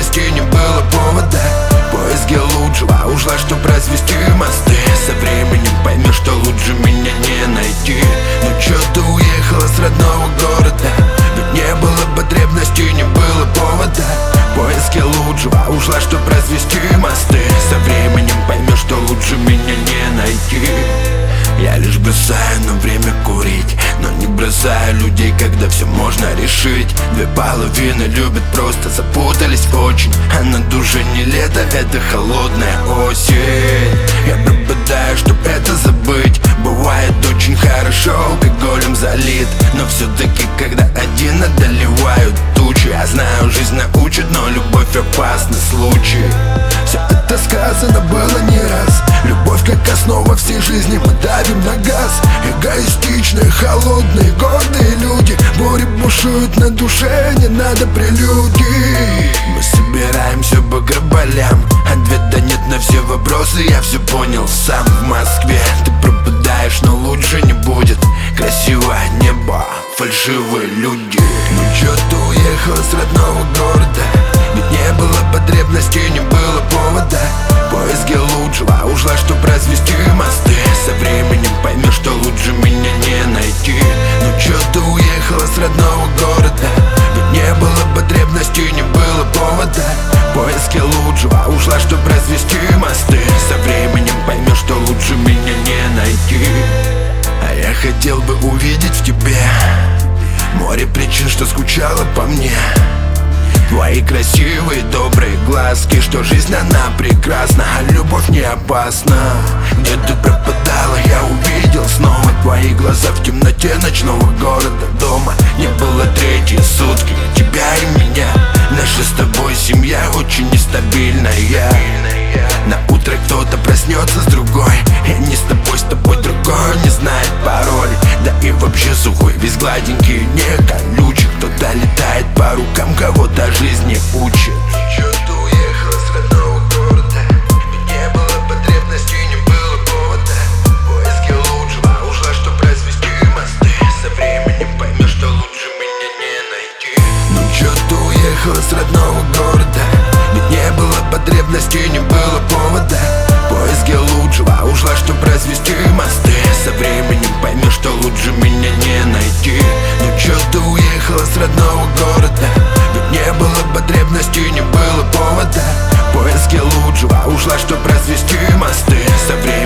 потребности, не было повода. Поиски лучшего, ушла, чтоб развести мосты. Со временем поймешь, что лучше меня не найти. Ну чё ты уехала с родного города? Ведь не было потребности, не было повода. Поиски лучшего, ушла, чтоб развести мосты. Со временем поймешь, что лучше меня не найти. Я лишь бросаю на время курить, но не бросаю людей, когда все можно решить. Две половины любят, просто запутались очень. А на душе не лето, это холодная осень. Я пропадаю, чтоб это забыть. Бывает очень хорошо, алкоголем залит. Но все-таки, когда один, одолевают тучи. Я знаю, жизнь научит, но любовь опасный случай. Все это сказано было не раз. Любовь как основа всей жизни, мы давим на газ. Эгоистичные, холодные, гордые люди. Буря бушует на душе, не надо прелюдий. Мы собираемся по гроболям. Ответа нет на все вопросы, я все понял сам. В Москве ты пропадаешь, но лучше не будет. Красивое небо, фальшивые люди. Ну чё ты уехала с родного города? Ведь не было потребности, не было повода. Поиски лучшего, ушла, чтоб развести мосты. Со временем поймешь, что лучше меня не найти. Ну чё ты уехала с родного города? Ведь не было потребности, не было повода. Поиски лучшего, ушла, чтоб развести мосты. Со временем поймешь, что лучше меня не найти. А я хотел бы увидеть в тебе море причин, что скучала по мне. Твои красивые, добрые глазки, что жизнь она прекрасна, а любовь не опасна. Где ты пропадала, я увидел снова твои глаза в темноте ночного города. Дома не было третьи сутки тебя и меня. Наша с тобой семья очень нестабильная. На утро кто-то проснется с другой, и не с тобой другой не знает пароль. Да и вообще сухой, весь гладенький, не колючий. Кто-то летает по рукам, кого-то жизни учит. Чё ты уехала с родного города? Ведь не было потребности, не было повода. Поиски лучшего, ушла, чтоб развести мосты. Со временем поймешь, что лучше меня не найти. Ну чё ты уехала с родного города? Ведь не было потребности, не было повода. Поиски лучшего, ушла, чтоб развести мосты. Со временем поймешь, что лучше меня не найти. Ну чё ты уехала с родного города? Ведь не было потребности, не было повода. Поиски лучшего, ушла, чтоб развести мосты. Со временем